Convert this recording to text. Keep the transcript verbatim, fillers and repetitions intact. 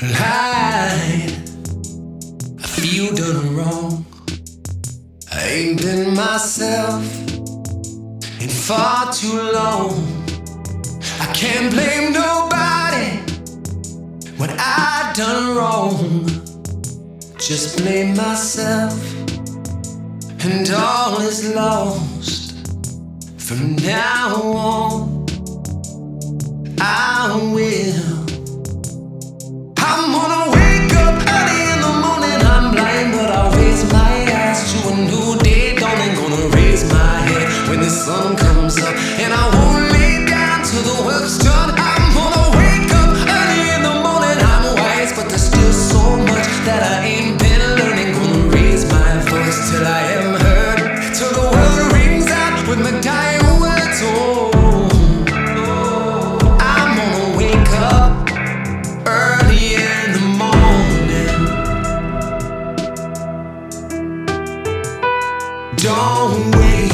Lied, I feel done wrong. I ain't been myself in far too long. I can't blame nobody when I done wrong. Just blame myself, and all is lost. From now on, I will. I'm gonna wake up early in the morning. I'm blind, but I'll raise my eyes to a new day dawning. Gonna raise my head when the sun comes up, and I won't lay down till the work's done. I'm gonna wake up early in the morning. I'm wise, but there's still so much that I ain't been learning. Gonna raise my voice till I am heard, till the world rings out with my dying words. Oh, I'm gonna wake up early in the morning. Don't wait.